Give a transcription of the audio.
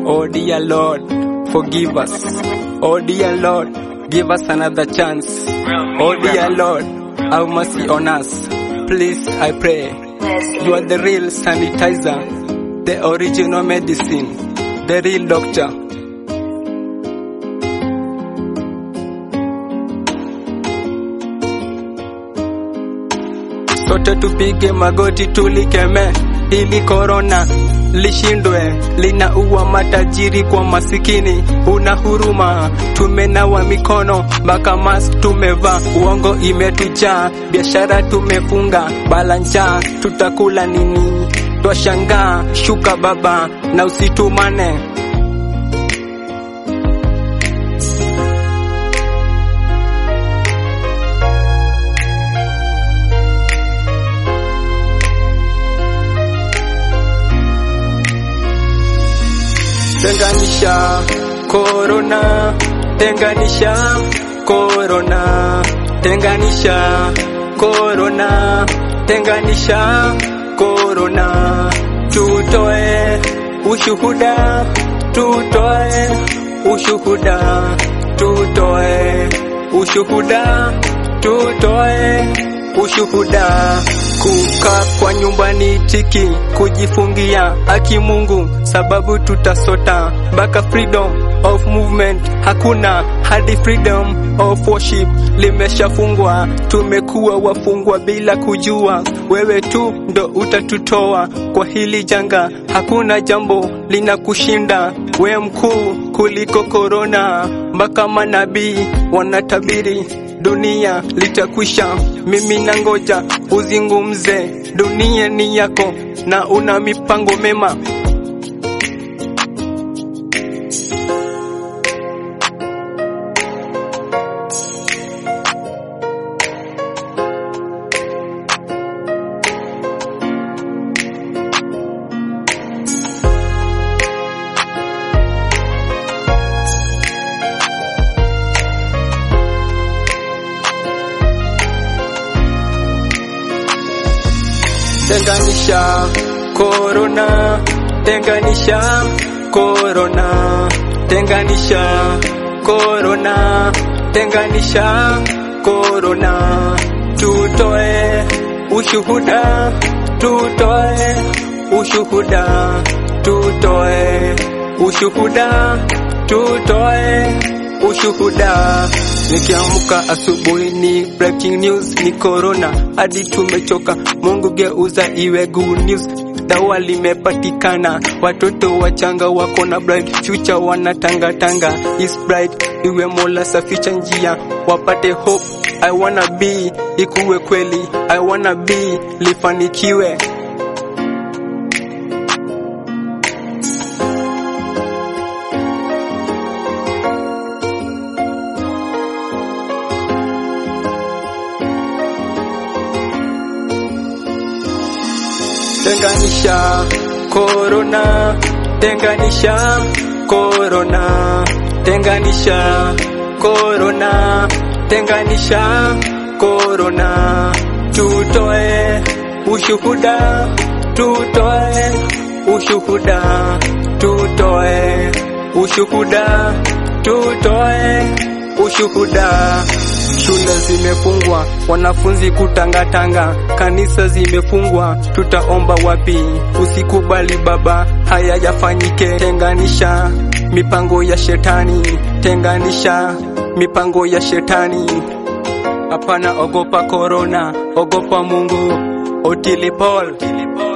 Oh dear Lord, forgive us. Oh dear Lord, give us another chance. Oh dear Lord, have mercy on us. Please, I pray. You are the real sanitizer, the original medicine, the real doctor. Sote tupige magoti tulikeme, ili corona lishindwe, linaua matajiri kwa masikini. Una huruma, tumenawa mikono, mpaka mask tumevaa, uongo imetujaa, biashara tumefunga, balanja tutakula nini? Twashangaa, shuka baba na usitumane. Tenganisha corona, tenganisha corona, tenganisha corona, tenganisha corona. Tutoe ushuhuda, tutoe ushuhuda, tutoe ushuhuda, tutoe ushuhuda. Kukaa kwa nyumbani tiki, kujifungia haki Mungu, sababu tutasota mpaka freedom of movement hakuna, hadi freedom of worship limeshafungwa. Tumekuwa wafungwa bila kujua, wewe tu ndo utatutoa kwa hili janga. Hakuna jambo linakushinda, we mkuu kuliko corona. Mpaka manabii wanatabiri dunia litakwisha. Mimi nangoja uzingumze, dunia ni yako na una mipango mema. Tenganisha corona, tenganisha corona, tenganisha corona, tenganisha corona. Tutoe ushuhuda, tutoe ushuhuda, tutoe ushuhuda, tutoe ushuhuda. Nikiamka asubuhi ni breaking news, ni corona hadi tumechoka. Mungu geuza iwe good news, dawa limepatikana. Watoto wachanga wako na bright future, wanatangatanga is bright. Iwe Mola safisha njia, wapate hope. I wanna be ikuwe kweli, I wanna be lifanikiwe. Tenganisha corona, tenganisha corona, tenganisha corona, tenganisha corona. Tutoe ushuhuda, tutoe ushuhuda, tutoe ushuhuda, tutoe ushuhuda. Shule zimefungwa, wanafunzi kutangatanga, kanisa zimefungwa, tutaomba wapi? Usikubali baba, haya yafanyike. Tenganisha mipango ya shetani, tenganisha mipango ya shetani. Hapana ogopa corona, ogopa Mungu. Otile Paul.